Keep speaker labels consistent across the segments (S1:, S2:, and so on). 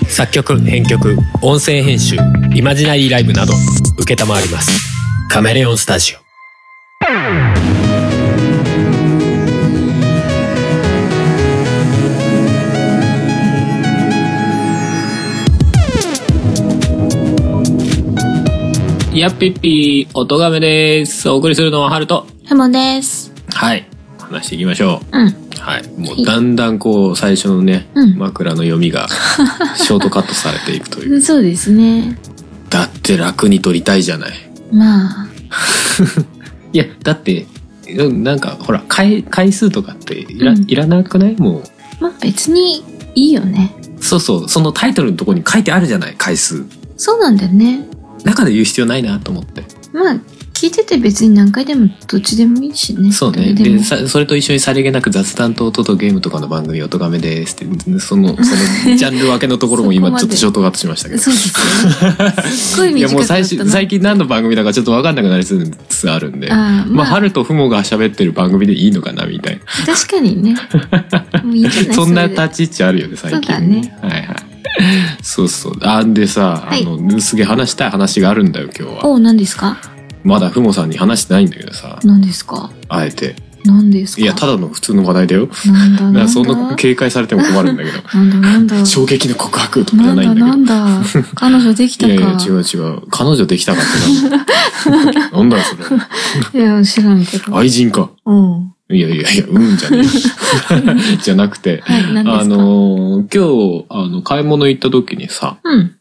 S1: 作曲編曲音声編集イマジナリーライブなど承ります。カメレオンスタジオ。やっぴっぴー、おとがめです。お送りするのはハルと
S2: ヘモです。
S1: はい、話していきましょう。
S2: うん。
S1: はい、もうだんだんこう最初のね、枕の読みがショートカットされていくという。
S2: そうですね。
S1: だって楽に撮りたいじゃない。
S2: まあ。
S1: いや、だって、なんかほら、回数とかっていらなくない？もう。
S2: まあ別にいいよね。
S1: そうそう、そのタイトルのところに書いてあるじゃない、回数。
S2: そうなんだよね。
S1: 中で言う必要ないなと思って。ま
S2: あ聞いてて別に何回でもどっちでもいいしね。
S1: そうね。でそれと一緒にさりげなく雑談と音とゲームとかの番組「おとがめです」ってそのジャンル分けのところも今ちょっとショートカットしましたけど。
S2: そうですよね。すっごい短かったな。
S1: いやもう最近何の番組だかちょっと分かんなくなりつつあるんで、まあ春とふもが喋ってる番組でいいのかなみたいな。
S2: 確かにね。もういいんじゃない？
S1: そんな立ち位置あるよね最近。
S2: そうだね。
S1: はいはい。そうそう。でさ、はい、すげえ話したい話があるんだよ今日は。
S2: お、何ですか？
S1: まだふもさんに話してないんだけどさ。
S2: 何ですか？
S1: あえて。
S2: 何ですか？
S1: いや、ただの普通の話題だよ。
S2: なんだ
S1: そんな警戒されても困るんだけど。
S2: なんだ
S1: 衝撃の告白とかじゃないんだけど。
S2: なんだ彼女できたか。
S1: いやいや、違う。彼女できたかってなんだよ、そ
S2: れ。いや、知らんけど。
S1: 愛人か。
S2: うん。
S1: いや、じゃねえ。じゃなくて。
S2: はい、何ですか？
S1: 今日、買い物行った時にさ、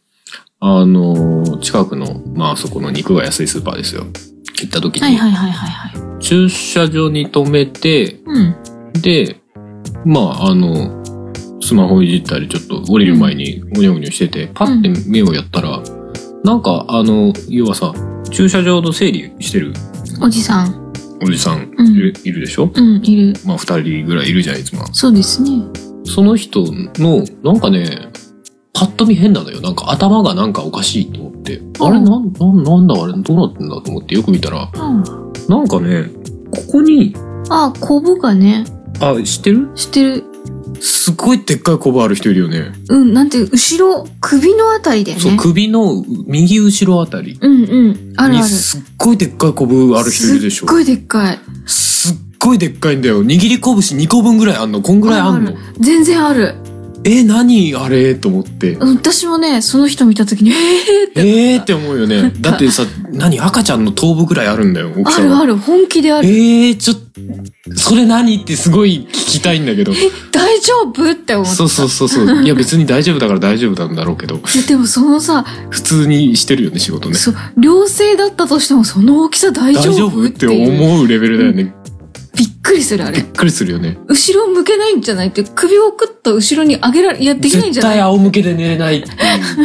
S1: 近くの、まあそこの肉が安いスーパーですよ。行った時に、駐車場に止めて、で、まあスマホいじったりちょっと降りる前にゴニョゴニョしてて、パッて目をやったら、なんか要はさ、駐車場の整理してる
S2: おじさん
S1: いるでしょ？
S2: いる。
S1: まあ2人ぐらいいるじゃん、いつも。
S2: そうですね。
S1: その人の、なんかね、パッと見変なのよ。なんか頭がなんかおかしいと思って。あれなんだあれどうなってんだと思ってよく見たら。なんかね、ここに。
S2: コブがね。
S1: 知ってる？
S2: 知ってる。
S1: すごいでっかいコブある人いるよね。
S2: なんて後ろ、首のあたりだよね。
S1: そう、首の右後ろあたり。
S2: ある。
S1: すっごいでっかいコブある人いるでしょ。
S2: すっごいでっかい。
S1: すっごいでっかいんだよ。握り拳2個分ぐらいあんの。こんぐらいあんの。
S2: 全然ある。
S1: 何あれと思って。
S2: 私もね、その人見たときに、
S1: って思うよね。だってさ、赤ちゃんの頭部ぐらいあるんだよ、
S2: 大きさが。ある、本気である。
S1: ちょっと、それ何ってすごい聞きたいんだけど。
S2: 大丈夫って思った。
S1: そう。いや別に大丈夫だから大丈夫なんだろうけど。
S2: でもそのさ、
S1: 普通にしてるよね、仕事ね。
S2: そう、良性だったとしてもその大きさ大丈夫
S1: って思うレベルだよね。
S2: びっくりする、あれ。
S1: びっくりするよね。
S2: 後ろ向けないんじゃないって、首をクッと後ろに上げできないんじゃない？
S1: 絶対仰向けで寝れないって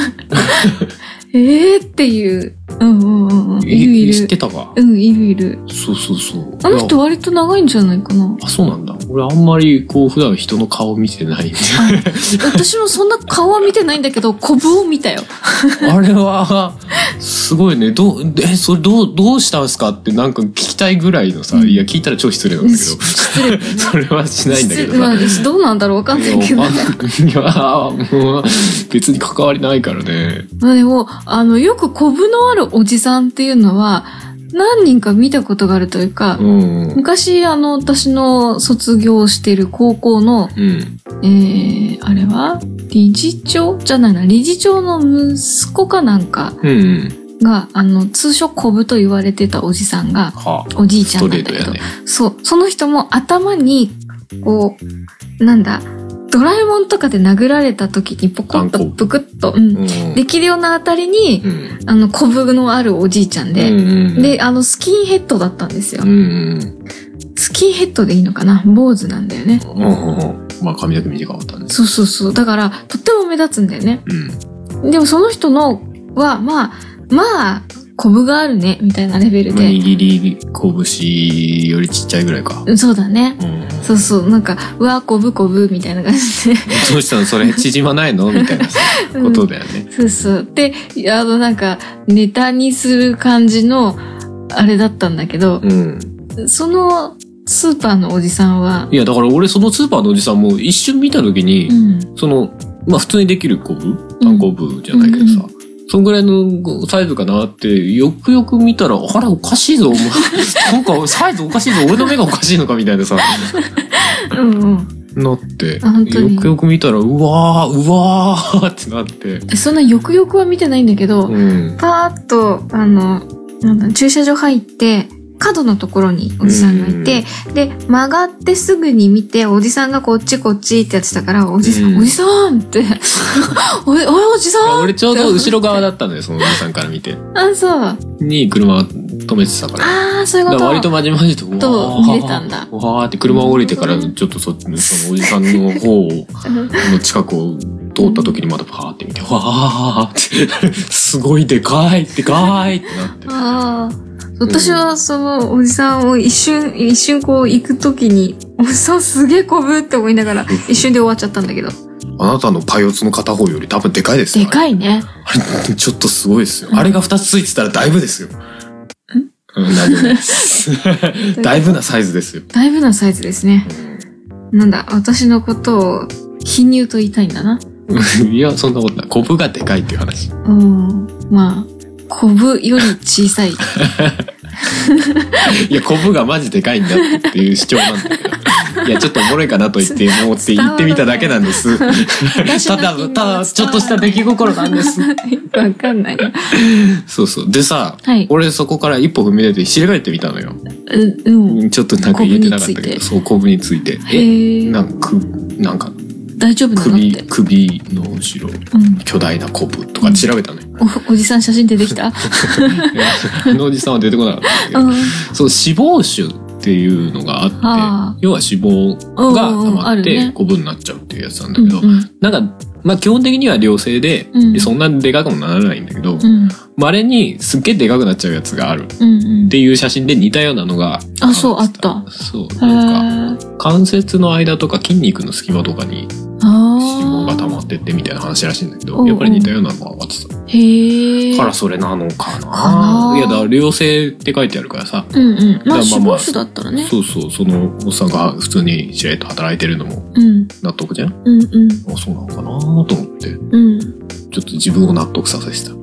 S2: いう。っていう。いる。
S1: 知ってたか？
S2: いる。
S1: そう。
S2: あの人割と長いんじゃないかな。
S1: そうなんだ。俺あんまりこう普段人の顔見てないんで。
S2: 私もそんな顔は見てないんだけど、コブを見たよ。
S1: あれは、すごいね。それどうしたんすかってなんか聞きたいぐらいのさ、いや聞いたら超失礼なんだけど。
S2: 失礼。
S1: それはしないんだけどさ。
S2: どうなんだろうわかんないけど。
S1: いや、もう別に関わりないからね。
S2: でも、よくコブのあるおじさんっていうのは、何人か見たことがあるというか、昔私の卒業してる高校の、あれは理事長じゃないな、理事長の息子かなんかが、通称コブと言われてたおじさんが、おじいちゃんなんだけど、そう、その人も頭に、こう、ドラえもんとかで殴られた時にポコッとプクッと、できるようなあたりに、コブのあるおじいちゃんで、で、スキンヘッドだったんですよ。スキンヘッドでいいのかな？坊主なんだよね。
S1: まあ髪の毛短かったんで。
S2: そう。だから、とっても目立つんだよね。でもその人のは、まあ、コブがあるね、みたいなレベルで。
S1: 握り拳よりちっちゃいぐらいか。
S2: そうだね。そう、なんか、うわ、コブみたいな感じで。
S1: どうしたのそれ縮まないのみたいなことだよね。
S2: そう。で、なんか、ネタにする感じの、あれだったんだけど、その、スーパーのおじさんは。
S1: いや、だから俺そのスーパーのおじさんも一瞬見たときに、 まあ普通にできるコブ単コブじゃないけどさ、そんぐらいのサイズかなって、よくよく見たら、あれおかしいぞ、なんかサイズおかしいぞ、俺の目がおかしいのかみたいなさ。なって、よくよく見たら、うわーってなって。
S2: そんなよくよくは見てないんだけど、パーッと、駐車場入って、角のところにおじさんがいて、で、曲がってすぐに見て、おじさんがこっちってやってたから、おじさんって、おじさん
S1: 俺ちょうど後ろ側だったのよ、そのおじさんから見て。
S2: あ、そう。
S1: に車止めてたから。
S2: ああ、そういうこと。
S1: 割とまじまじと、
S2: 見れたんだ。
S1: わーって車を降りてから、ちょっとそのおじさんの方の近くを通った時にまたパーって見て、わーって、すごいでかいってなって。
S2: ああ。私はそのおじさんを一瞬こう行くときに、おじさんすげえこぶって思いながら一瞬で終わっちゃったんだけど。
S1: あなたのパイオツの片方より多分でかいです
S2: よ。でかいね。
S1: あれちょっとすごいですよ。あれが2つついてたらだいぶですよ。大丈夫です。だいぶなサイズですよ。
S2: だいぶなサイズですね。なんだ、私のことを貧乳と言いたいんだな。
S1: いや、そんなことない。コブがでかいっていう話。
S2: まあ。コブより小さい。
S1: いや、コブがマジでかいんだっていう主張なんだけど。いや、ちょっとおもろいかなと言って思って言ってみただけなんです。ただ、ちょっとした出来心なんです。
S2: わかんない。
S1: そうそう。でさ、俺そこから一歩踏み出て翻ってみたのよ。ちょっとなんか言えてなかったけど、そう、コブについて。なんか、
S2: 大丈夫なのって。
S1: 首の後ろ、巨大なコブとか調べたのよ。
S2: おじさん写真出てきた？
S1: あのおじさんは出てこなかったんだけど、そう、脂肪腫っていうのがあって、要は脂肪が溜まってコブになっちゃうっていうやつなんだけど、なんか、まあ基本的には良性で、そんなでかくもならないんだけど、稀にすっげえでかくなっちゃうやつがあるっていう写真で似たようなのが
S2: あった。
S1: そう、なんか関節の間とか筋肉の隙間とかに脂肪が溜まってってみたいな話らしいんだけど、やっぱり似たようなのが上がってた。からそれなのかな。いや、だから良性って書いてあるからさ。
S2: まあ脂肪腫だったらね。
S1: そう、そのおっさんが普通にしれっと働いてるのも納得じゃん。あ、そうなのかなと思って、ちょっと自分を納得させてた。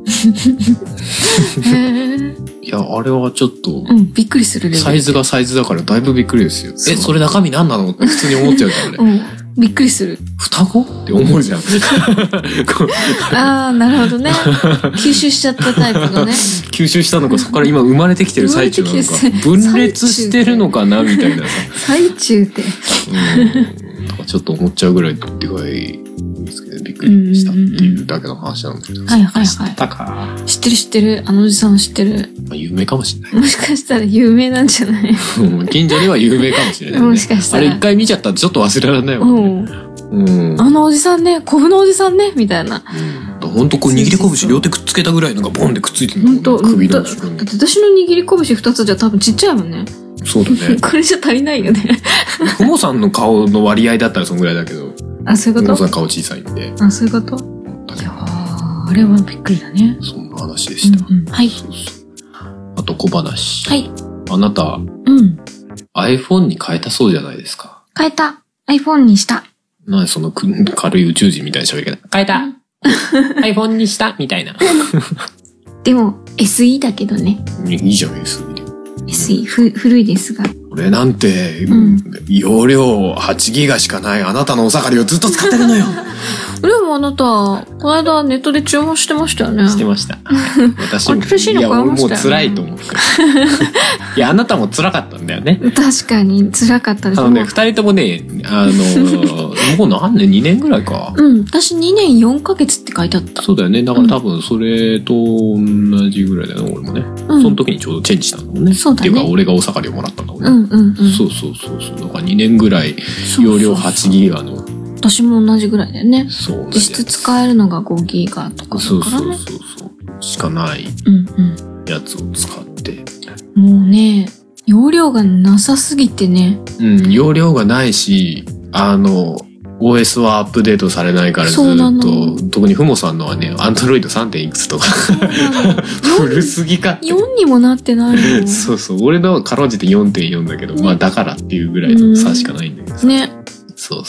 S1: いや、あれはちょっと、
S2: びっくりするレベル。
S1: サイズがサイズだからだいぶびっくりですよ。それ中身何なのって普通に思っちゃうからね。
S2: びっくりする。
S1: 双子って思うじゃん。
S2: ああ、なるほどね。吸収しちゃったタイプのね。
S1: 吸収したのか、そこから今生まれてきてる最中なのか、分裂してるのかなみたいなさ。
S2: 最中って。
S1: ちょっと思っちゃうぐらいでかいですけど、びっくりしたっていうだけの話なんだけど。知ったか。
S2: 知ってる。あのおじさん知ってる。
S1: 有名かもしれない。
S2: もしかしたら有名なんじゃない？
S1: 近所では有名かもしれない。
S2: もしかしたら。
S1: あれ一回見ちゃったらちょっと忘れられないわね。
S2: あのおじさんね、コブのおじさんね、みたいな。
S1: ほんとこう握り拳両手くっつけたぐらいのがボンでくっついてるの。首の後ろに。
S2: 私の握り拳2つじゃ多分ちっちゃいもんね。
S1: そうだね。
S2: これじゃ足りないよね。
S1: ふもさんの顔の割合だったらそんぐらいだけど。
S2: あ、そういうこと？
S1: ふもさん顔小さいんで。
S2: あ、そういうこと？いやあれはびっくりだね。
S1: そんな話でした。
S2: はい。
S1: あと小話。
S2: はい。
S1: あなた、iPhone に変えたそうじゃないですか。
S2: 変えた。iPhone にした。
S1: 何その軽い宇宙人みたいな喋り方。変えた。iPhone にしたみたいな。
S2: でも SE だけどね。
S1: いいじゃん SE で。
S2: SE 古いですが。
S1: 俺なんて、容量8ギガしかないあなたのお下がりをずっと使ってるのよ。
S2: でもあなた、この間ネットで注文してましたよね。
S1: してました。私も、いや、俺もう辛いと思って。いや、あなたも辛かったんだよね。
S2: 確かに辛かったです。
S1: 二人ともね、もう何年 ?2 年ぐらいか。
S2: 私2年4ヶ月って書いてあった。
S1: そうだよね。だから多分それと同じぐらいだよね、俺もね。その時にちょうどチェンジしたんだもんね。
S2: そうだね。
S1: っていうか、俺がお下がりをもらったんだもんね。そう。だから2年ぐらい、容量8ギガの。
S2: 私も同じぐらいだよね。
S1: そう。
S2: 実質使えるのが5ギガとかだからね。
S1: そう。しかないやつを使って。
S2: もうね、容量がなさすぎてね。
S1: 容量がないし、OS はアップデートされないからずっと、特にふもさんのはね、Android 3. いくつとか。古すぎかって。
S2: 4にもなってないの。
S1: そう。俺のかろうじて 4.4 だけど、まあだからっていうぐらいの差しかないんだけどさ。
S2: ね。
S1: そう。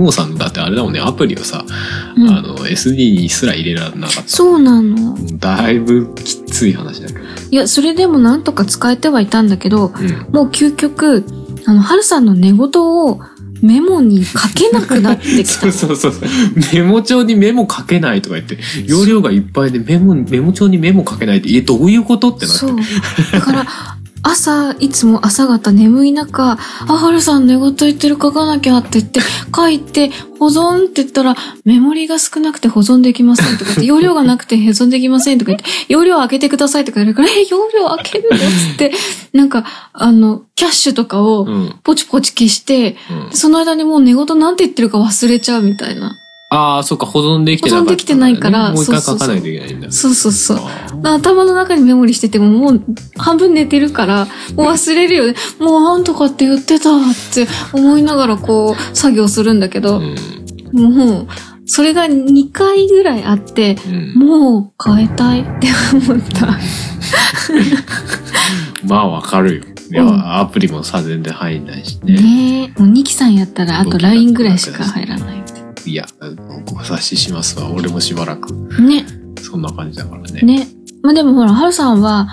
S1: ふもさんだってあれだもんね、アプリをさ、SD にすら入れられなかった。
S2: そうなの。
S1: だいぶきつい話だけど。
S2: いや、それでもなんとか使えてはいたんだけど、もう究極、はるさんの寝言をメモに書けなくなってきた。
S1: そう。メモ帳にメモ書けないとか言って、容量がいっぱいでメモ帳にメモ書けないって、どういうことってなって。
S2: そう。だから、いつも朝方眠い中、はるさん寝言言ってる書かなきゃって言って、書いて、保存って言ったら、メモリが少なくて保存できませんとか言って、容量がなくて保存できませんとか言って、容量開けてくださいとか言われるから、容量開けるのつって、なんか、キャッシュとかをポチポチ消して、その間にもう寝言なんて言ってるか忘れちゃうみたいな。
S1: ああ、そうか、保存できてなかった、ね。
S2: 保存できてないから、
S1: もう一回書かないといけないんだ。
S2: そう。頭の中にメモリしてても、もう半分寝てるから、もう忘れるよね。もうなんとかって言ってたって思いながらこう、作業するんだけど、もう、それが2回ぐらいあって、もう変えたいって思った。
S1: まあわかるよ。いや、アプリもさ、全然入んないしね。
S2: ねえ、もうニキさんやったら、あと LINE ぐらいしか入らない。
S1: いや、ご察ししますわ。俺もしばらく。
S2: ね。
S1: そんな感じだからね。
S2: ね。まあでもほら、はるさんは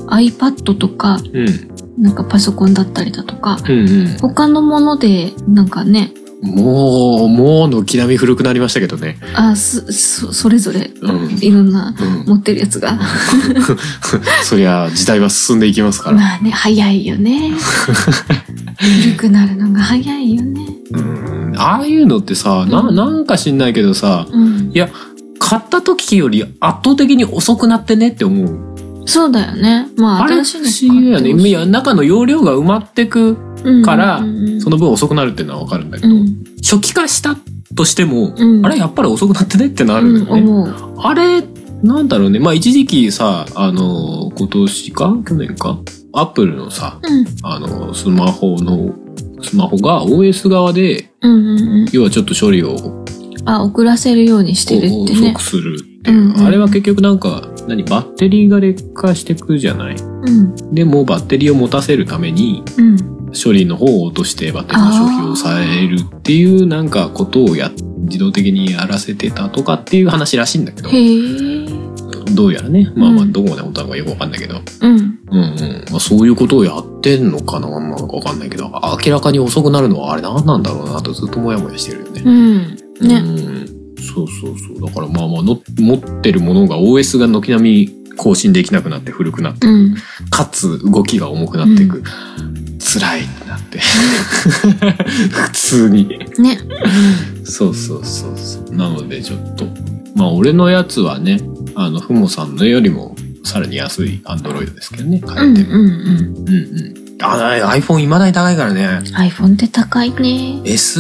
S2: iPad とか、なんかパソコンだったりだとか、他のもので、なんかね。
S1: もう軒並み古くなりましたけどね。
S2: それぞれ、いろんな持ってるやつが。
S1: そりゃ、時代は進んでいきますから。
S2: まあね、早いよね。古くなるのが早いよね。
S1: ああいうのってさ、なんか知んないけどさ、いや、買った時より圧倒的に遅くなってねって思う。
S2: そうだよね。まあ、新しいの
S1: 不思議だよね。いや、中の容量が埋まってくから、その分遅くなるっていうのはわかるんだけど、初期化したとしても、あれやっぱり遅くなってねってなるんだよね。あれ、なんだろうね。まあ一時期さ、今年か去年かアップルのさ、スマホが OS 側で、要はちょっと処理を
S2: 遅らせるようにしてるってね。
S1: 遅くするっていう。あれは結局なんか、バッテリーが劣化してくじゃない。でもバッテリーを持たせるために、処理の方を落としてバッテリーの消費を抑えるっていうなんかことを自動的にやらせてたとかっていう話らしいんだけど。どうやらね。まあどこまで本当なのかよくわかんないけど。まあそういうことをやってんのかな、なんかわかんないけど、明らかに遅くなるのはあれ何なんだろうなとずっともやもやしてるよね。そう。だからまあ持ってるものが OS が軒並み更新できなくなって古くなって、かつ動きが重くなっていく。辛いってなって。普通に。ね。そう。なのでちょっと、まあ俺のやつはね、ふもさんのよりもさらに安い Android ですけどね、買えても。iPhone 未だに高いからね。
S2: iPhone って高いね。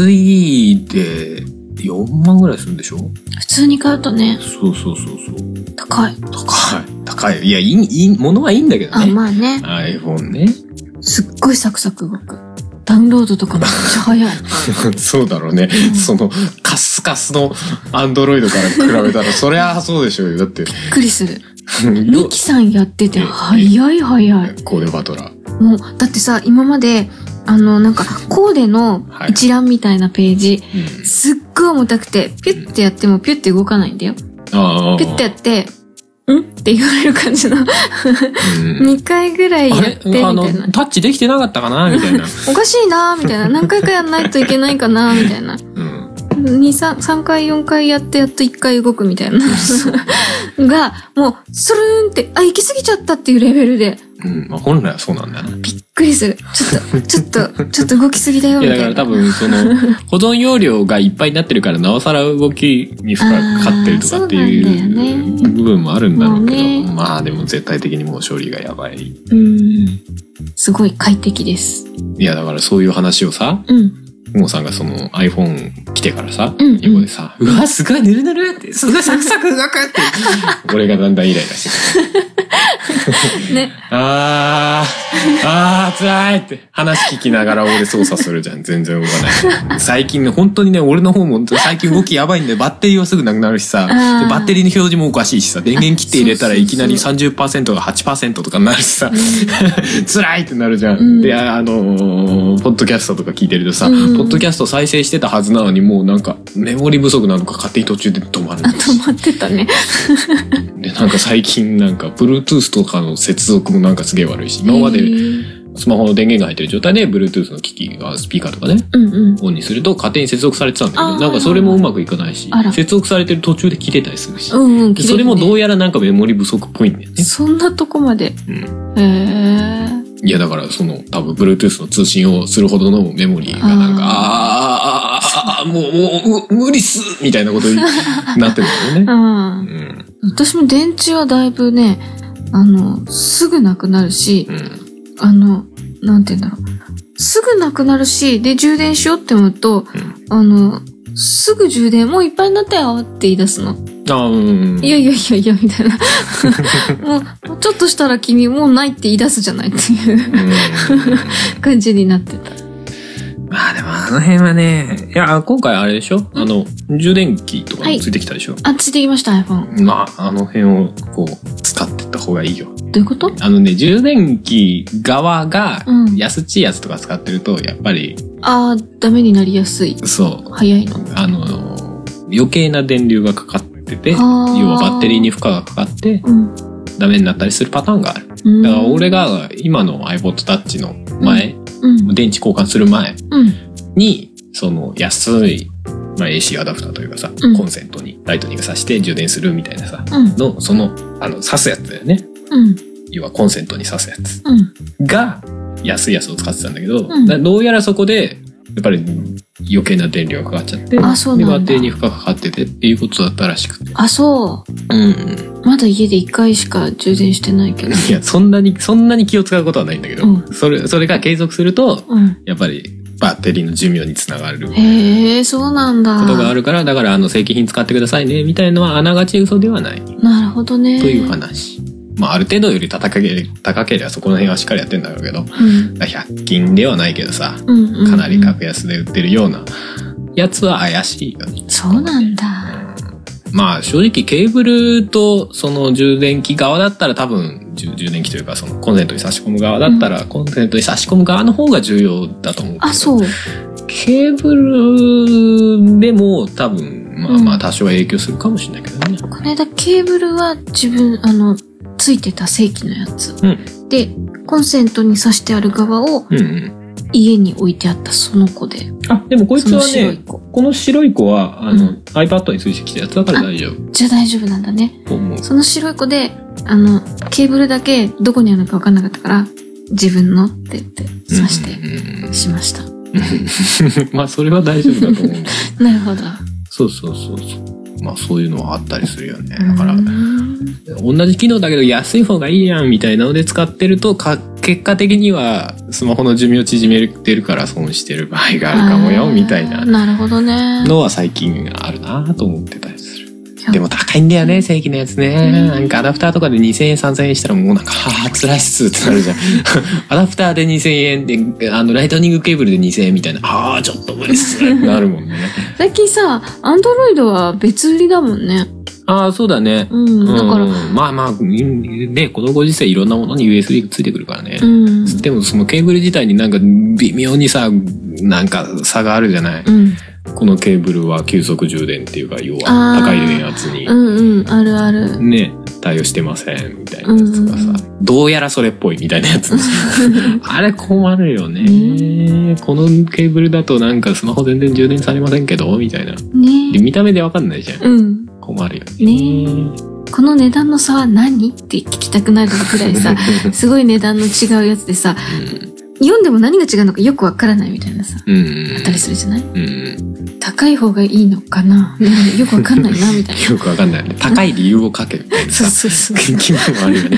S1: SE で4万ぐらいするんでしょ？
S2: 普通に買うとね。
S1: そう。高い。いや、物はいいんだけどね。
S2: まあね。
S1: iPhone ね。
S2: すっごいサクサク動く。ダウンロードとかめっちゃ早い。
S1: そうだろうね。その、カスカスのアンドロイドから比べたら、そりゃそうでしょうよ。だって。
S2: びっくりする。ミキさんやってて、早い。
S1: コーデバトラー。
S2: もう、だってさ、今まで、なんか、コーデの一覧みたいなページ、すっごい重たくて、ピュッてやってもピュッて動かないんだよ。ピュッてやって、って言われる感じの2回ぐらいやってみたいな。
S1: タッチできてなかったかなみたいな。
S2: おかしいなみたいな。何回かやんないといけないかなみたいな。3回4回やってやっと1回動くみたいながもうスルーンって行き過ぎちゃったっていうレベルで、
S1: まあ本来はそうなんだよな。
S2: びっくりする。ちょっと動きすぎだよみたいな。
S1: いやだから多分その保存容量がいっぱいになってるからなおさら動きに負荷かかってるとかっていう部分もあるんだろうけど、まあでも絶対的にもう処理がやばい。
S2: すごい快適です。
S1: いやだからそういう話をさ、ももさんがその iPhone 来てからさ、横でさ、うわすごいぬるぬるってすごいサクサク動くって俺がだんだんイライラしてね。 辛いって話聞きながら俺操作するじゃん。全然動かない。最近ね、本当にね、俺の方も最近動きやばいんで、バッテリーはすぐなくなるしさ、でバッテリーの表示もおかしいしさ、電源切って入れたらいきなり 30% が 8% とかになるしさ、辛いってなるじゃん。で、ポッドキャストとか聞いてるとさ、ポッドキャスト再生してたはずなのに、もうなんかメモリ不足なのか勝手に途中で止まる。
S2: 止まってたね。
S1: で、なんか最近なんか Bluetooth とかの接続もなんかすげえ悪いし、今までスマホの電源が入ってる状態で Bluetooth の機器がスピーカーとかね、オンにすると勝手に接続されてたんだけど、なんかそれもうまくいかないし、接続されてる途中で切れたりするし、それもどうやらなんかメモリ不足っぽいんだよね。
S2: そんなとこまで。
S1: いやだからその多分 Bluetooth の通信をするほどのメモリーがなんかもう無理っすみたいなことになってるんだよね。
S2: 私も電池はだいぶね、すぐなくなるし、なんて言うんだろう。すぐなくなるし、で、充電しようって思うと、すぐ充電もういっぱいになったよって言い出すの。いや、みたいな。もう、ちょっとしたら君もうないって言い出すじゃないっていう感じになってた。
S1: まあでもあの辺はね、いや、今回あれでしょ？充電器とかもついてきたでしょ？
S2: ついてきました、iPhone。
S1: まあ、あの辺をこう、使ってった方がいいよ。
S2: どういうこと？
S1: 充電器側が安っちいやつとか使ってると、やっぱり。
S2: ダメになりやすい。
S1: そう。
S2: 早いの。
S1: 余計な電流がかかってて、要はバッテリーに負荷がかかって、ダメになったりするパターンがある。だから俺が今の iPod Touch の前、電池交換する前に、その安い、AC アダプターというかさ、コンセントにライトニング挿して充電するみたいなさ、その、挿すやつだよね。要はコンセントに挿すやつが安いやつを使ってたんだけど、どうやらそこで、やっぱり余計な電流がかかっちゃって、で、バッテリーに負荷がかかっててっていうことだったらしくて。
S2: そう。まだ家で1回しか充電してないけど。
S1: いや、そんなに気を使うことはないんだけど、それが継続すると、やっぱりバッテリーの寿命につながる。
S2: そうなんだ。
S1: ことがあるから、だから正規品使ってくださいね、みたいなのはあながち嘘ではない。
S2: なるほどね。
S1: という話。ある程度より高ければそこの辺はしっかりやってんだろうけど、100均ではないけどさ、かなり格安で売ってるようなやつは怪しいよね。
S2: そうなんだ。
S1: 正直ケーブルとその充電器側だったら多分充電器というかそのコンセントに差し込む側だったら、コンセントに差し込む側の方が重要だと思うけど。
S2: そう。
S1: ケーブルでも多分多少は影響するかもしれないけどね。
S2: この間ケーブルは自分ついてた正規のやつ、でコンセントに挿してある側を、家に置いてあったその子で。
S1: でもこいつはね、この白い子はiPad についてきたやつだから大丈夫。
S2: じゃあ大丈夫なんだね。その白い子でケーブルだけどこにあるのか分かんなかったから自分のって言って挿してしました。
S1: それは大丈夫だと思う。
S2: なるほど。
S1: そう。そういうのはあったりするよね。だから、同じ機能だけど安い方がいいやんみたいなので使ってると、結果的にはスマホの寿命縮めてるから損してる場合があるかもよ、みたいな。
S2: なるほどね。
S1: のは最近あるなと思ってたりする。でも高いんだよね、正規のやつね。なんかアダプターとかで2000円、3000円したらもうなんか、辛いっすってなるじゃん。アダプターで2000円で、ライトニングケーブルで2000円みたいな、ちょっと無理っすってなるもんね。
S2: 最近さ、アンドロイドは別売りだもんね。
S1: そうだね。だから。ね、このご時世いろんなものに USB がついてくるからね。でもそのケーブル自体になんか微妙にさ、なんか差があるじゃない。このケーブルは急速充電っていうか、要は高い電圧に。
S2: あるある。
S1: ね、対応してません、みたいなやつがさ、どうやらそれっぽいみたいなやつ。あれ困るよね。このケーブルだとなんかスマホ全然充電されませんけど、みたいな。で見た目でわかんないじゃん。困るよね。
S2: この値段の差は何って聞きたくなるぐらいさ、すごい値段の違うやつでさ、読んでも何が違うのかよくわからないみたいなさ、あったりするじゃない？ 高い方がいいのかな、よくわかんないなみたいな。
S1: よくわかんないね。高い理由を書けみたいなさ。
S2: そう
S1: 気分もあるよね。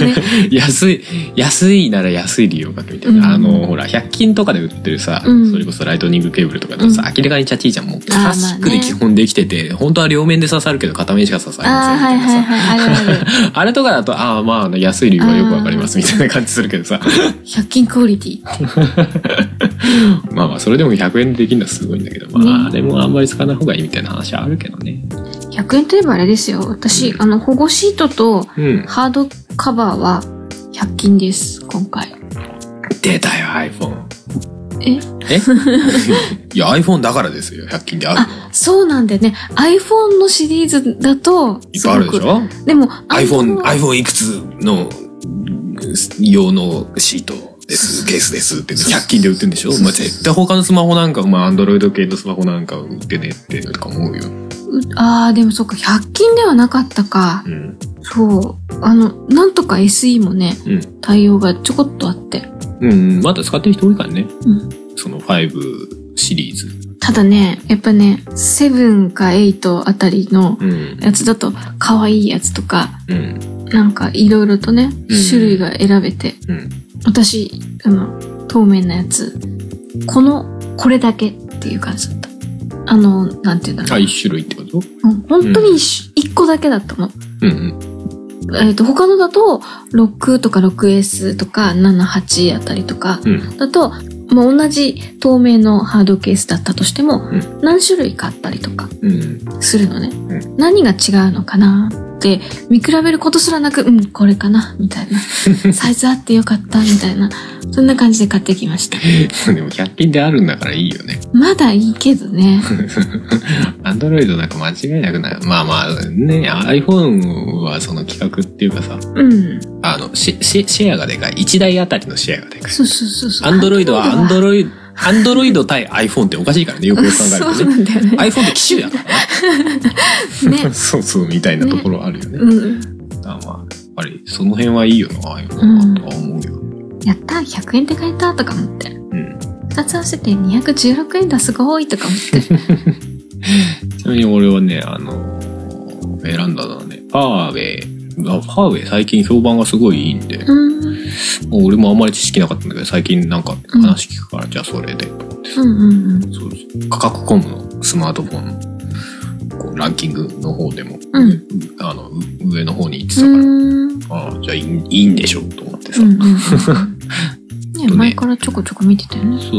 S1: 安いなら安い理由を書けみたいな。ほら、100均とかで売ってるさ、それこそライトニングケーブルとかでさ、明らかにチャチーじゃん。もうプラスチックで基本できてて、本当は両面で刺さるけど片面しか刺さりませんみたいなさ。あれとかだと、まあ、安い理由はよくわかりますみたいな感じするけどさ。
S2: 100均クオリティ。
S1: まあ、それでも100円でできるのはすごいんだけど、まあ、あれもあんまり使わない方がいいみたいな話はあるけどね。
S2: 100円といえばあれですよ。私、保護シートとハードカバーは100均です、今回。
S1: 出たよ、iPhone。
S2: え
S1: いや、iPhone だからですよ、100均であるの。
S2: そうなんだよね。iPhone のシリーズだと、
S1: いっぱいあるでしょ？
S2: でも、
S1: iPhone いくつの用のシートです、ケースですって100均で売ってるんでしょ？まあ、絶対他のスマホなんか、Android 系のスマホなんか売ってねってとか思うよ。
S2: でもそっか、100均ではなかったか。そう。なんとか SE もね、対応がちょこっとあって。
S1: まだ使ってる人多いからね。その5シリーズ。
S2: ただね、やっぱね、7か8あたりのやつだと、可愛いやつとか、なんかいろいろとね、種類が選べて、私、透明なやつ、これだけっていう感じだった。なんていうんだろう。
S1: 一種類ってこと？
S2: 本当に一個だけだったの。他のだと、6とか 6S とか7、8あたりとか、だと、もう同じ透明のハードケースだったとしても、何種類かあったりとか、するのね。何が違うのかなって見比べることすらなく、これかなみたいな。サイズあってよかったみたいな。そんな感じで買ってきました。
S1: でも100均であるんだからいいよね。
S2: まだいいけどね。
S1: Android なんか間違いなくない。まあね、iPhone はその企画っていうかさ、シェアがでかい。1台あたりのシェアがでかい。
S2: そう。
S1: Android はAndroid 対 iPhone っておかしいからね、よくよく考えるとね。
S2: そうなんだよね。
S1: iPhone って機種やからね。そうみたいなところあるよね。まあ、やっぱりその辺はいいよな、iPhone とは思うよ。
S2: やったー100円で買えたとか思って。2つ合わせて216円だ、すごいとか思って。
S1: ちなみに俺はね、選んだのはね、ファーウェイ最近評判がすごいいいんで、俺もあんまり知識なかったんだけど、最近なんか話聞くから、じゃあそれでと思ってさ。そう価格コムのスマートフォンランキングの方でも、上の方に行ってたから、じゃあいいんでしょうと思ってさ。
S2: 前からちょこちょこ見てたよね。
S1: そう。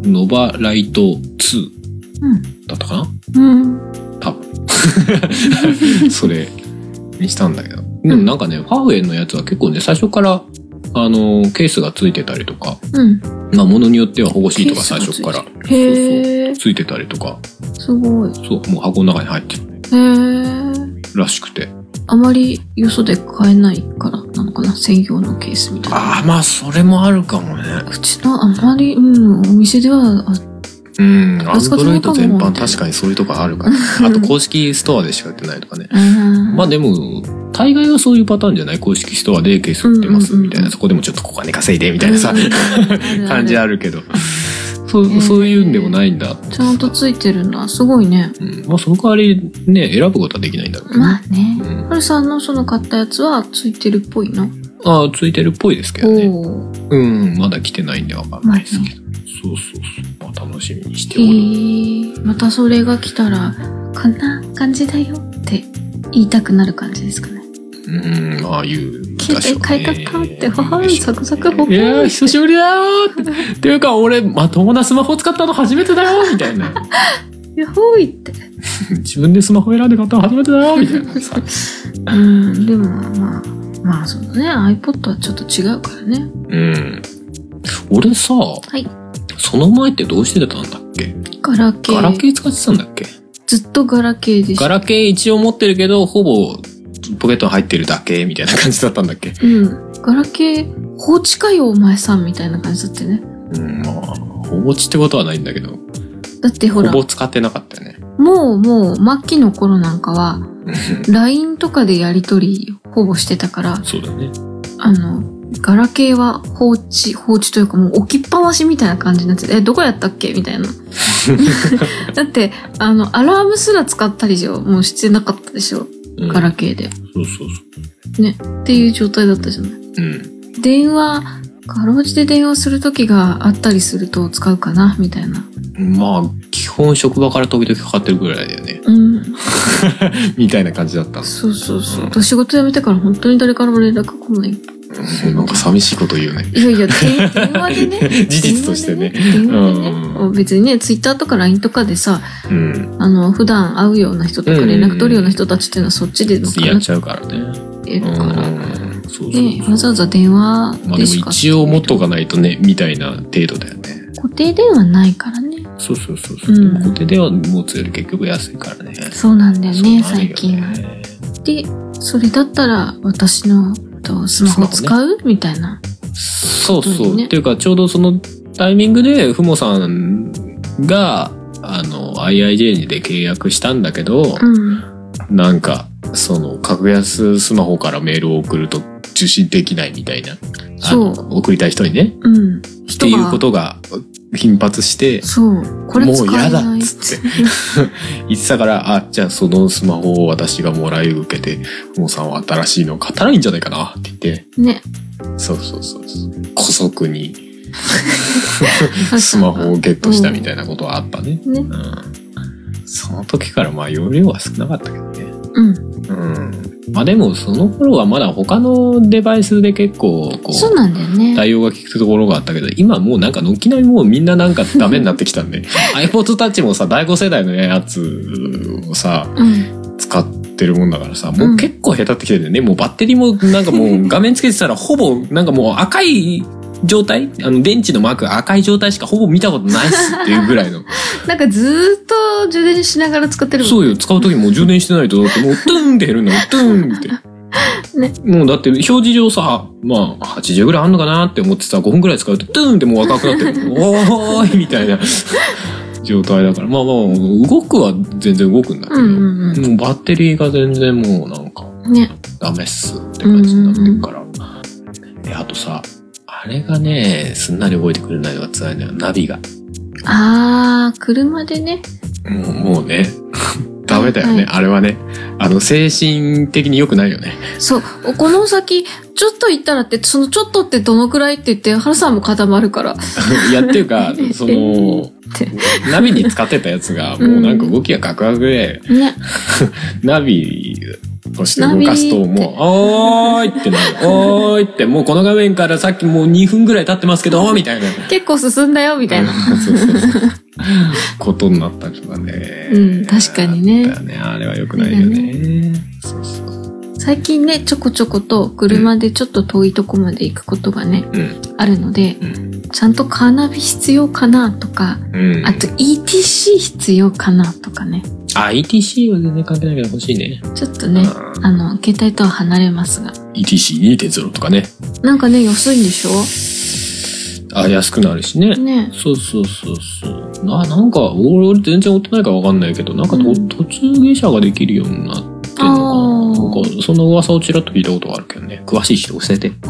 S1: ノバライト2だったかな？多分。それにしたんだけど。でもなんかね、ファーウェイのやつは結構ね、最初からケースがついてたりとか、まあ物によっては保護シートが最初からついてたりとか。
S2: すごい。
S1: そう、もう箱の中に入ってるらしくて。
S2: あまりよそで買えないからなのかな、専用のケースみたいな。
S1: まあそれもあるかもね。
S2: うちのあまり、お店では
S1: アンドロイド全般確かにそういうとこあるから。あと公式ストアでしか売ってないとかね。まあでも、大概はそういうパターンじゃない？公式ストアでケース売ってますみたいな。そこでもちょっとお金稼いでみたいなさ、感じあるけど。そういうんでもないんだ。
S2: ちゃんとついてるんだ。すごいね。
S1: まあその代わりね、選ぶことはできないんだろうけど。
S2: まあね。はるさんのその買ったやつはついてるっぽいの？
S1: ついてるっぽいですけどね。まだ来てないんでわかんないですけど。そう。まあ楽しみにしておる。
S2: またそれが来たら、こんな感じだよって言いたくなる感じですかね。
S1: ああいう
S2: 携帯買いたったって、サクサク
S1: いやー、久しぶりだよーっていうか、俺、まともなスマホ使ったの初めてだよみたいな。
S2: やほーいって。
S1: 自分でスマホ選んで買ったの初めてだよみたいなさ。
S2: でも、まあ、そうだね。iPod はちょっと違うからね。
S1: 俺さ、その前ってどうしてたんだっけ？
S2: ガラケ
S1: ー使ってたんだっけ？
S2: ずっとガラケーでした。
S1: ガラケー一応持ってるけど、ほぼ、ポケットに入ってるだけみたいな感じだったんだっけ？
S2: ガラケー放置かよお前さんみたいな感じだったよね。
S1: まあ放置ってことはないんだけど。
S2: だってほら。
S1: ほぼ使ってなかったよね。
S2: もう末期の頃なんかは LINE とかでやり取りほぼしてたから。
S1: そうだね。
S2: ガラケーは放置というかもう置きっぱなしみたいな感じになってて、どこやったっけみたいな。だって、アラームすら使ったりもうしてなかったでしょ。ガラケーで。
S1: そうそう
S2: そう。ね。っていう状態だったじゃない。電話、かろうじて電話する時があったりすると使うかな、みたいな。
S1: まあ、基本職場から時々かかってるぐらいだよね。みたいな感じだった。
S2: そうそうそう。仕事辞めてから本当に誰からも連絡来ない。
S1: なんか寂しいこと言うね。
S2: いやいや、電話でね。
S1: 事実としてね。
S2: 電話でね。別にね、ツイッターとか LINE とかでさ、普段会うような人とか連絡取るような人たちっていうのはそっちで
S1: やっちゃうからね。
S2: いるから。ね、わざわざ電話でしか。
S1: まあでも一応持っとかないとね、みたいな程度だよね。
S2: 固定電話ないからね。
S1: そう。固定電話持つより結局安いからね。
S2: そうなんだよね、最近は。で、それだったら私のスマホ使うみたいな。
S1: そう。っていうか、ちょうどそのタイミングで、ふもさんが、IIJ で契約したんだけど、なんか、格安スマホからメールを送ると受信できないみたいな。送りたい人にね。っていうことが頻発して、
S2: これ
S1: もう嫌だっつって言ってたから、じゃあそのスマホを私がもらい受けて、ふもさんは新しいの買ったらいいんじゃないかなって言って。
S2: ね。
S1: そう。姑息にスマホをゲットしたみたいなことはあったね。その時からまあ容量は少なかったけどね。まあでもその頃はまだ他のデバイスで結構
S2: そうなんだよね。
S1: 対応が効くところがあったけど、今もうなんか軒並みもうみんななんかダメになってきたんでiPod Touch もさ、第5世代のやつをさ、使ってるもんだからさ、もう結構下手ってきてるんだよね。もうバッテリーもなんかもう画面つけてたらほぼなんかもう赤い状態、電池のマーク赤い状態しかほぼ見たことないっすっていうぐらいの
S2: なんかずーっと充電しながら使ってるもん。
S1: そうよ、使う時も充電してないとだってもうトゥーンって減るんだよ、トゥーンってね、もうだって表示上さ、まあ80ぐらいあんのかなって思ってさ、5分ぐらい使うとトゥーンってもう赤くなってるおーいみたいな状態だから、まあ動くは全然動くんだけど、もうバッテリーが全然もうなんかダメっすって感じになってるから、あとさ、あれがね、すんなり動いてくれないのが辛いのよ、ナビが。
S2: 車でね。
S1: もうね、ダメだよね、あれはね。精神的に良くないよね。
S2: そう。この先、ちょっと行ったらって、そのちょっとってどのくらいって言って、原さんも固まるから。
S1: いや、っていうか、ナビに使ってたやつが、もうなんか動きがガクガクで、ナビとして動かすと、もう、おーいってなる。おーいって、もうこの画面からさっきもう2分ぐらい経ってますけど、みたいな。
S2: 結構進んだよ、みたいな。
S1: そう。ことになったりとかね。
S2: 確かにね。
S1: あれは良くないよね。そう。
S2: 最近ね、ちょこちょこと車でちょっと遠いとこまで行くことがね、あるので、ちゃんとカーナビ必要かなとか、あと ETC 必要かなとかね。
S1: ETC は全然関係ないけど欲しいね。
S2: ちょっとね、携帯とは離れますが。
S1: ETC2.0 とかね。
S2: なんかね、安いんでしょ？
S1: 安くなるしね。そう。なんか、俺全然追ってないから分かんないけど、なんか途中下車ができるようになってんのかな。なんか、その噂をちらっと聞いたことがあるけどね。詳しい人教えて。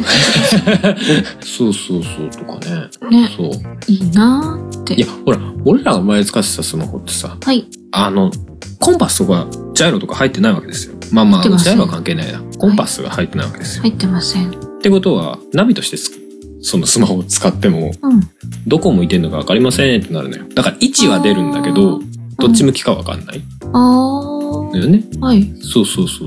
S1: そうとかね。そう。
S2: いいなーって。
S1: いや、ほら、俺らが前使ってたスマホってさ、コンパスとかジャイロとか入ってないわけですよ。まあ、ジャイロは関係ないな。コンパスが入ってないわけですよ。
S2: 入ってません。
S1: ってことは、ナビとしてそのスマホを使っても、どこ向いてんのか分かりませんってなるのよ。だから位置は出るんだけど、どっち向きか分かんない。だよね。そう。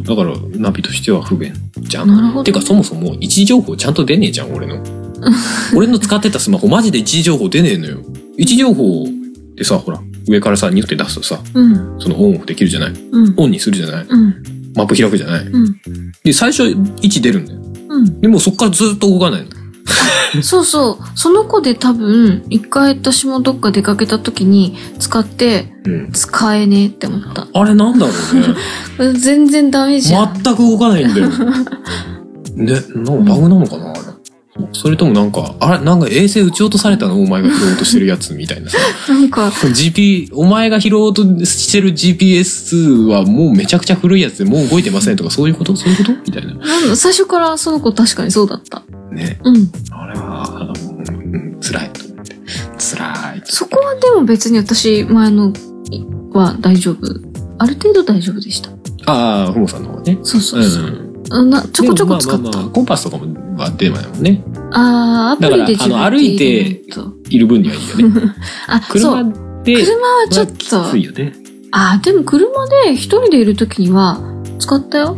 S1: だからナビとしては不便じゃん。なるほど。てかそもそも位置情報ちゃんと出ねえじゃん、俺の。俺の使ってたスマホマジで位置情報出ねえのよ。位置情報でさ、ほら、上からさ、ニュって出すとさ、そのオンオフできるじゃない。オンにするじゃない。マップ開くじゃない。で、最初位置出るんだよ。でもそっからずっと動かないの。
S2: そう。その子で多分、一回私もどっか出かけた時に使って、使えねえって思った。あ
S1: れなんだろう
S2: ね。全然ダメじゃん。
S1: 全く動かないんだよ。ね、なんかバグなのかな、あれ。それともなんか衛星撃ち落とされたのお前が拾おうとしてるやつみたいなさ。
S2: なんか、
S1: お前が拾おうとしてる GPS はもうめちゃくちゃ古いやつでもう動いてませんとかそういうことみたいな。
S2: 最初からその子確かにそうだった。
S1: ね。あれは、辛いと思って。辛い。
S2: そこはでも別に私、前のは大丈夫。ある程度大丈夫でした。
S1: ああ、ふもさんの方ね。
S2: そう。ちょこちょこ使った。
S1: コンパスとかもは出ないもんね。
S2: アプリで
S1: 自分で歩いている分にはいいよね。車は
S2: ちょっと。き
S1: ついよね。
S2: でも車で一人でいるときには使ったよ。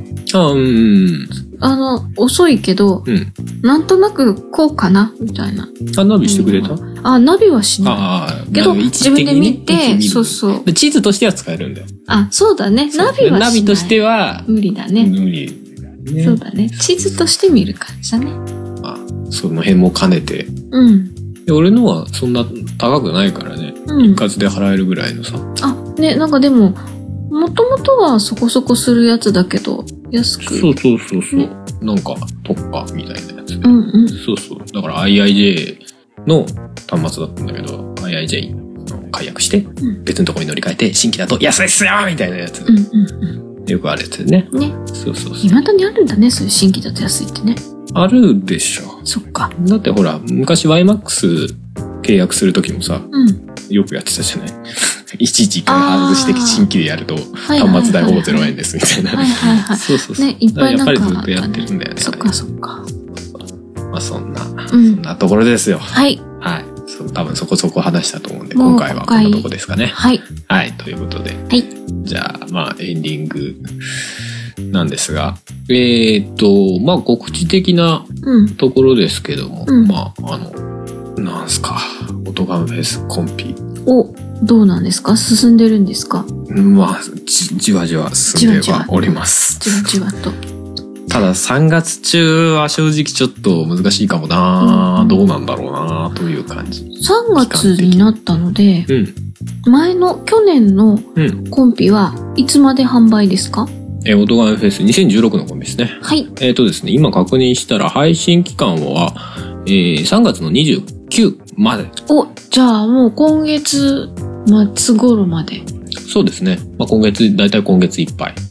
S2: 遅いけど、なんとなくこうかなみたいな。
S1: ナビしてくれた？
S2: ナビはしない。けど、自分で見て、そう。
S1: 地図としては使えるんだよ。
S2: そうだね。ナビはしない。
S1: ナビとしては、
S2: 無理だね。
S1: 無理。
S2: そうだね。地図として見る感じだね。
S1: その辺も兼ねて。で俺のはそんな高くないからね。一括で払えるぐらいのさ。
S2: なんかでも、もともとはそこそこするやつだけど、安く。
S1: そう。なんか、特価みたいなやつで。そう。だから IIJ の端末だったんだけど、IIJ 解約して、別のところに乗り換えて、新規だと安いっすよみたいなやつ。よくあるやつね。そう。
S2: 未だにあるんだね、そういう新規だと安いってね。
S1: あるでしょ。
S2: そっか。
S1: だってほら、昔 YMAX 契約するときもさ、よくやってたじゃない。いちいち外して新規でやると端末代ほぼ0円ですみたいな。そう。
S2: ね、いっぱいなんか
S1: やっぱりずっとやってるんだよね。
S2: そっか。
S1: そんなところですよ。
S2: はい。
S1: 多分そこそこ話したと思うんで、今回はこんなとこですかね。
S2: はい。
S1: ということで。
S2: はい。
S1: じゃあ、エンディングなんですが、告知的なところですけども、なんすか、音ガンフェスコンピ。
S2: どうなんですか？進んでるんですか？
S1: じわじわ進んではおります。
S2: じわと。
S1: ただ3月中は正直ちょっと難しいかもな、どうなんだろうなという感じ。
S2: 3月になったので、去年のコンピはいつまで販売ですか？
S1: 音ガンフェス2016のコンビですね。
S2: はい。
S1: ですね、今確認したら配信期間は、3月の29まで。
S2: じゃあもう今月末頃まで。
S1: そうですね。だいたい今月いっぱい。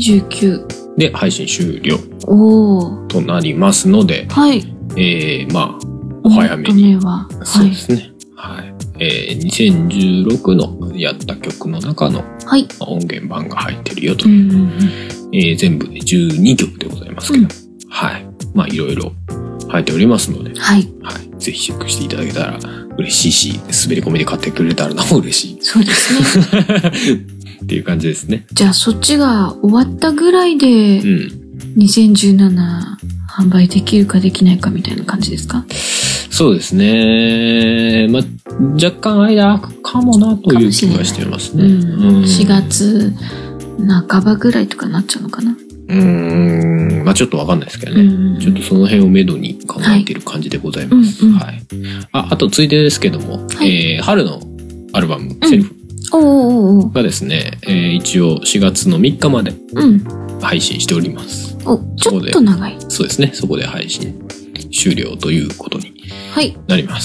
S2: 29。
S1: で、配信終了。となりますので、
S2: はい。
S1: お早めに。
S2: そう
S1: ですね。2016のやった曲の中の音源版が入ってるよという、全部で12曲でございますけど、いろいろ入っておりますので、ぜひチェックしていただけたら嬉しいし、滑り込みで買ってくれたらなお嬉しい。
S2: そうですね。
S1: っていう感じですね。
S2: じゃあそっちが終わったぐらいで、2017販売できるかできないかみたいな感じですか？そうです
S1: ね。若干間空くかもなという気がしてますね。
S2: 4月半ばぐらいとかなっちゃうのかな。
S1: ちょっとわかんないですけどね。ちょっとその辺をめどに考えている感じでございます。あとついでですけども、春のアルバム、セルフがですね、一応4月の3日まで配信しております。
S2: ちょっと長い。
S1: そうですね。そこで配信終了ということになります。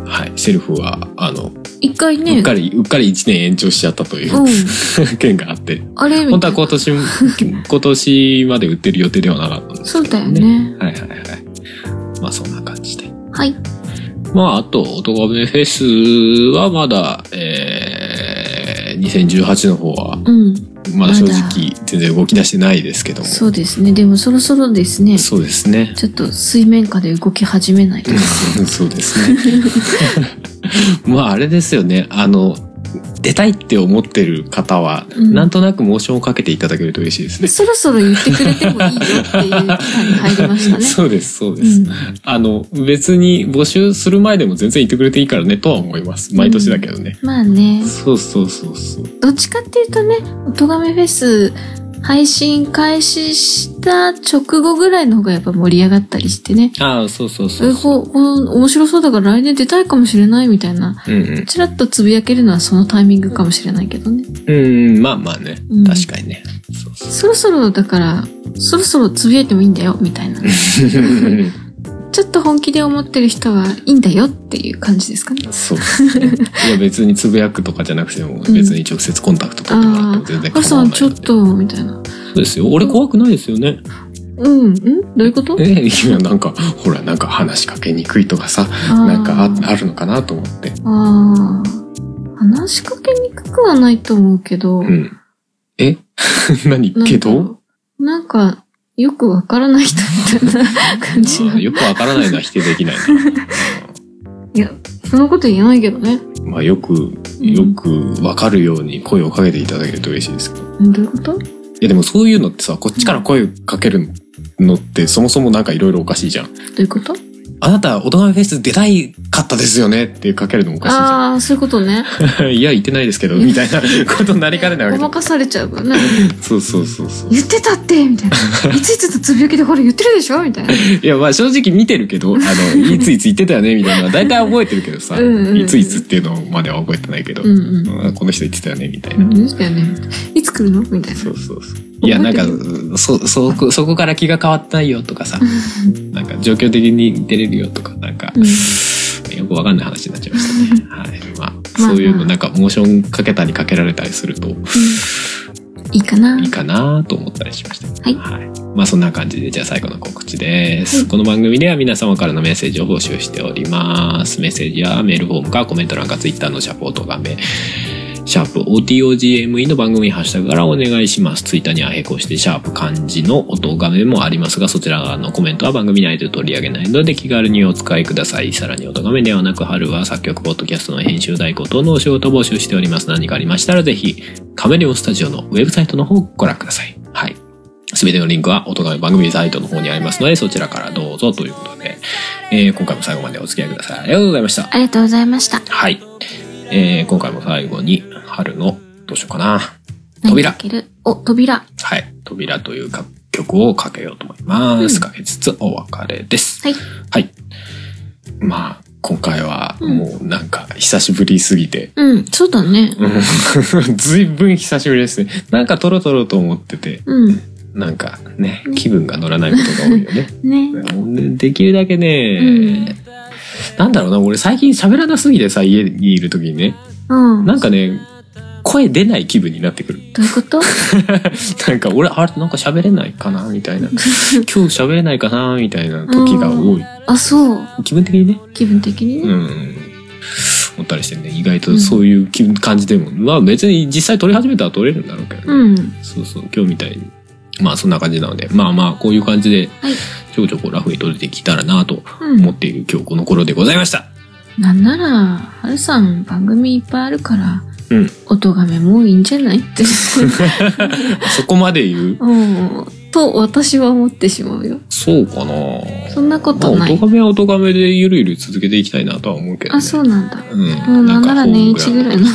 S1: セルフは
S2: 一回ね、
S1: うっかり1年延長しちゃったという件があって、本当は今年まで売ってる予定ではなかったんですけどね。そうだよね。そんな感じで。あと音ガメフェスはまだ2018の方はまだ正直全然動き出してないですけども。そうですね。でもそろそろですね。そうですね。ちょっと水面下で動き始めないと。そうですね。あれですよね。出たいって思ってる方は、なんとなくモーションをかけていただけると嬉しいですね。そろそろ言ってくれてもいいよっていう期間に入りましたね。そうです。別に募集する前でも全然言ってくれていいからねとは思います。毎年だけどね。ね。そう。どっちかっていうとね、音ガメフェス配信開始した直後ぐらいの方がやっぱ盛り上がったりしてね。そう。面白そうだから来年出たいかもしれないみたいな。ちらっとつぶやけるのはそのタイミングかもしれないけどね。ね。確かにね。そろそろつぶやいてもいいんだよみたいな。ちょっと本気で思ってる人はいいんだよっていう感じですかね。そうですね。いや別につぶやくとかじゃなくても、別に直接コンタクト取ってもらっても全然構わないので。さんちょっとみたいな。そうですよ。俺怖くないですよね。
S2: どういうこと？
S1: いや、なんか、ほら、なんか話しかけにくいとかさ、なんかあるのかなと思って。
S2: 話しかけにくくはないと思うけど。
S1: 何けど？
S2: なんか、よくわからない人みたいな感じ。
S1: よくわからないのは否定できないな。
S2: いや、そのこと言えないけどね。
S1: まあ、よくわかるように声をかけていただけると嬉しいですけど。
S2: どういうこと？
S1: いや、でもそういうのってさ、こっちから声かけるのってそもそもなんかいろいろおかしいじゃん。ど
S2: ういうこと？
S1: あなた、おとがめフェス出たいかったですよねってかけるのもおかしいじゃん。
S2: ああ、そういうことね。
S1: いや、言ってないですけど、みたいなことになりかねないわけ
S2: ごまかされちゃうからね。
S1: そう。
S2: 言ってたってみたいな。いついつとつぶやきでこれ言ってるでしょみたいな。い
S1: や、まあ正直見てるけど、いついつ言ってたよねみたいなのは大体覚えてるけどさ、いついつっていうのまでは覚えてないけど、この人言ってたよねみたいな。
S2: 言ってたよね。いつ来るのみたいな。
S1: そう。いや、なんか、そこから気が変わったよとかさ、なんか状況的に出れるよとか、なんか、よくわかんない話になっちゃいましたね。はい。まあ、そういうのなんかモーションかけたりかけられたりすると、
S2: いいか
S1: なと思ったりしました。
S2: はい。
S1: まあそんな感じで、じゃあ最後の告知です。この番組では皆様からのメッセージを募集しております。メッセージやメールフォームかコメント欄か Twitter のシャープ音がめ、シャープ OTOGME の番組ハッシュタグからお願いします。ツイッターには並行してシャープ漢字の音がめもありますが、そちら側のコメントは番組内で取り上げないので気軽にお使いください。さらに音がめではなく、春は作曲ポッドキャストの編集代行等のお仕事を募集しております。何かありましたらぜひカメレオンスタジオのウェブサイトの方をご覧ください。はい。すべてのリンクは音がめ番組サイトの方にありますので、そちらからどうぞということで、今回も最後までお付き合いください。ありがとうございました。
S2: ありがとうございました。
S1: はい。今回も最後に春のどうしようかな。扉。
S2: 扉。
S1: はい。扉という曲をかけようと思います。かけつつお別れです。
S2: はい。
S1: はい。まあ、今回はもうなんか久しぶりすぎて。
S2: そうだね。
S1: ずいぶん久しぶりですね。なんか撮ろうと思ってて。なんかね、気分が乗らないことが多いよね。ね。できるだけね、なんだろうな、俺最近喋らなすぎてさ、家にいる時にね。なんかね、声出ない気分になってくる。
S2: どういうこと？
S1: なんか俺、なんか喋れないかなみたいな。今日喋れないかなみたいな時が多い。
S2: あ、そう。
S1: 気分的にね。思ったりしてね、意外とそういう感じでも、まあ別に実際撮り始めたら撮れるんだろうけどね。そう、今日みたいに。まあそんな感じなので、まあこういう感じで、ちょこちょこラフに撮れてきたらなと思っている今日この頃でございました。
S2: なんなら、はるさん番組いっぱいあるから、音がめもういいんじゃないって。そ
S1: こまで言う？
S2: と私は思ってしまうよ。
S1: そうかな。
S2: そんなことない。
S1: 音がめは音がめでゆるゆる続けていきたいなとは思うけどね。
S2: あ、そうなんだ。なんなら年一ぐらいの。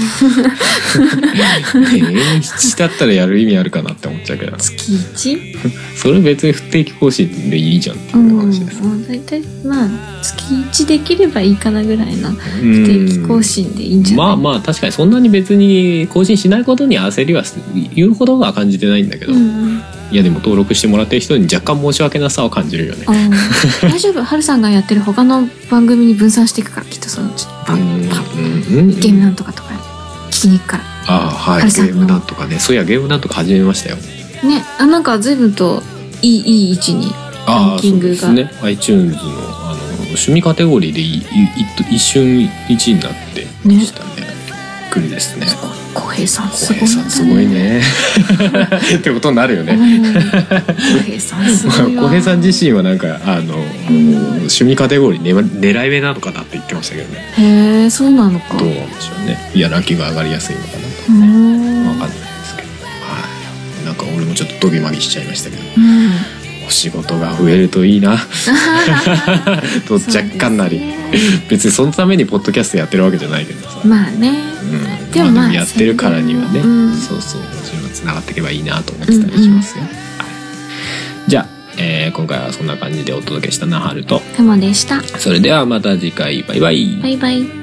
S1: 年一だったらやる意味あるかなって思っちゃうけど。
S2: 月 1？
S1: それ別に不定期更新でいいじゃんっていう話です。
S2: 大体まあ月1できればいいかなぐらいの不定期更新でいいんじゃない？
S1: まあ確かにそんなに別に更新しないことに焦りは言うほどは感じてないんだけど。いやでも登録してもらってる人に若干申し訳なさを感じるよね。
S2: 大丈夫。はるさんがやってる他の番組に分散していくから、きっとそのうちゲームなんとかとか聞きに行くから。
S1: はい。ゲームなんとかね。そういやゲームなんとか始めましたよ。
S2: ね。なんか随分といい位置にランキングが。
S1: そうですね。iTunes の趣味カテゴリーで一瞬1位になってましたね。びっくりですね。
S2: 小平さん
S1: すごいね。ってことになるよね。
S2: 小平さんすごいわ。
S1: 小平さん自身はなんか趣味カテゴリー狙い目なのかなって言ってましたけどね。
S2: へえ、そうなのか。
S1: どうなんでしょうね。いやランキング上がりやすいのかなと。わかんないですけど。はい。なんか俺もちょっとドギマギしちゃいましたけど。お仕事が増えるといいな。と若干なり。別にそのためにポッドキャストやってるわけじゃないけどさ。
S2: まあね。
S1: でもやってるからにはね、そうそれはつながっていけばいいなと思ってたりしますよ。じゃあ、今回はそんな感じでお届けしたなはると
S2: たまでした。
S1: それではまた次回、バイバイ。
S2: バイバイ。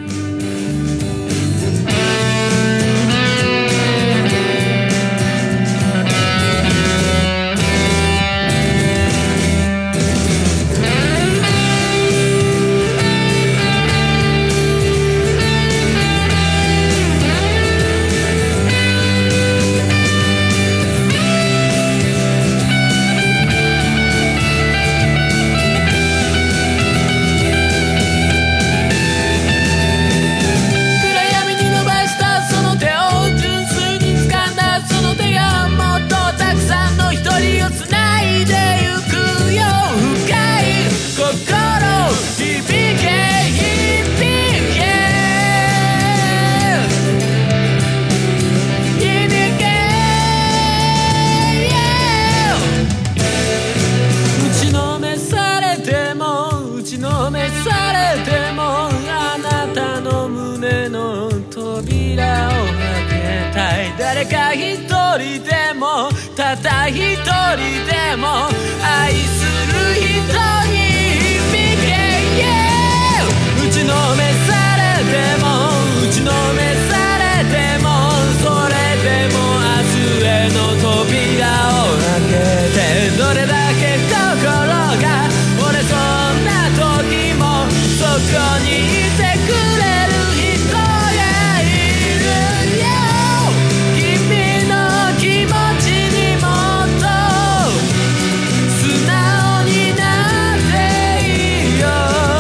S3: だ一人でもただ一人でも愛する人に向け打ちのめされても打ちのめされてもそれでも明日への扉を開けてどれだけ心が折れそうな時もそこにいてくれる人がいるよ君の気持ちにもっと素直になっていいよ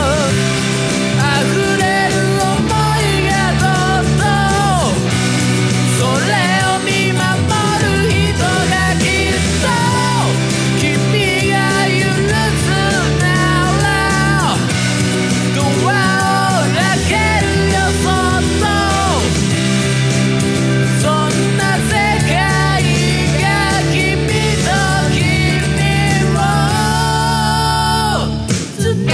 S3: 溢れる想いがどっとそれを見守る人がきっと君が許すならドアを開けるよそっとそんな世界が君と君をつな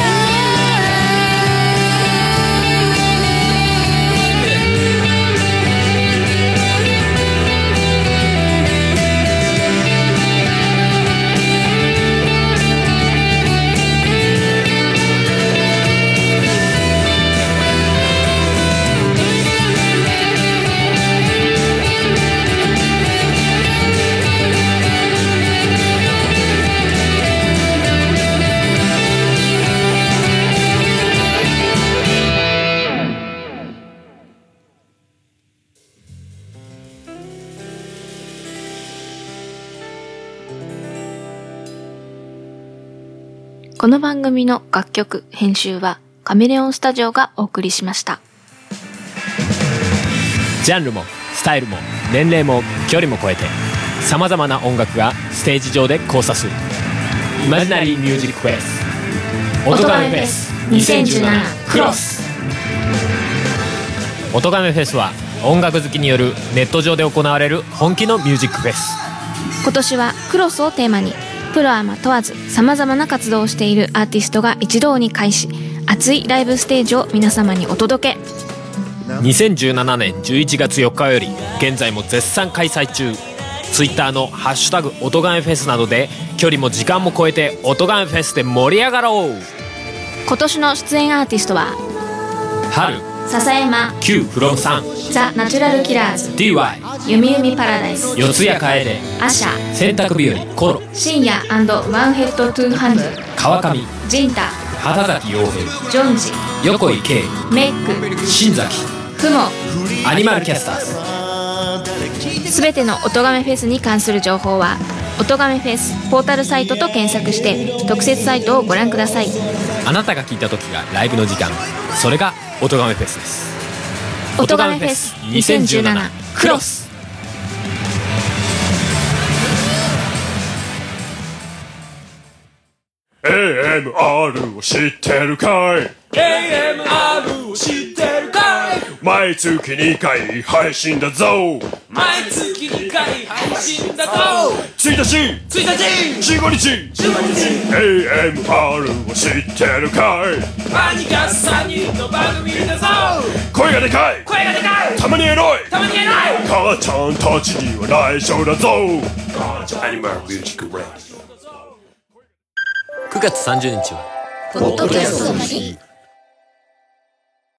S4: この番組の楽曲編集はカメレオンスタジオがお送りしました。
S3: ジャンルもスタイルも年齢も距離も超えてさまざまな音楽がステージ上で交差するイマジナリーミュージックフェス音亀フェス2017クロス。音亀フェスは音楽好きによるネット上で行われる本気のミュージックフェス。
S4: 今年はクロスをテーマにプロアマ問わずさまざまな活動をしているアーティストが一堂に会し熱いライブステージを皆様にお届け。
S3: 2017年11月4日より現在も絶賛開催中。ツイッターのハッシュタグ音亀フェスなどで距離も時間も超えて音亀フェスで盛り上がろう。
S4: 今年の出演アーティストは
S3: 春、
S4: 笹山、
S3: Q from 3、
S4: ザ・ナチュラルキラーズ、
S3: DY、
S4: ゆみゆみパラダイス、
S3: 四谷楓、
S4: アシャ、
S3: 洗濯日和、コロ、
S4: 深夜&ワンヘッドトゥーハンズ、
S3: 川上、
S4: ジンタ、
S3: 畑崎陽平、
S4: ジョンジ、
S3: 横井圭、
S4: メック、
S3: 新崎、
S4: フモ。
S3: アニマルキャスターズ。
S4: すべての音亀フェスに関する情報は音亀フェスポータルサイトと検索して特設サイトをご覧ください。
S3: あなたが聞いた時がライブの時間、それが音亀フェスです。
S4: 音亀フェス2017クロス。
S5: AMR を知ってるかい？
S3: AMR を知ってるかい？
S5: 毎月2回配信だぞ。
S3: 毎月2回配信だぞ。
S5: 1日15日 AMR を知ってるかい？
S3: アニカ3人の番組だぞ。
S5: 声がでかい、たまにエロい、母ちゃんたちには内緒だぞ。アニマルミュージックラジオ。
S3: 9月30日は
S2: ポッドキャストの日。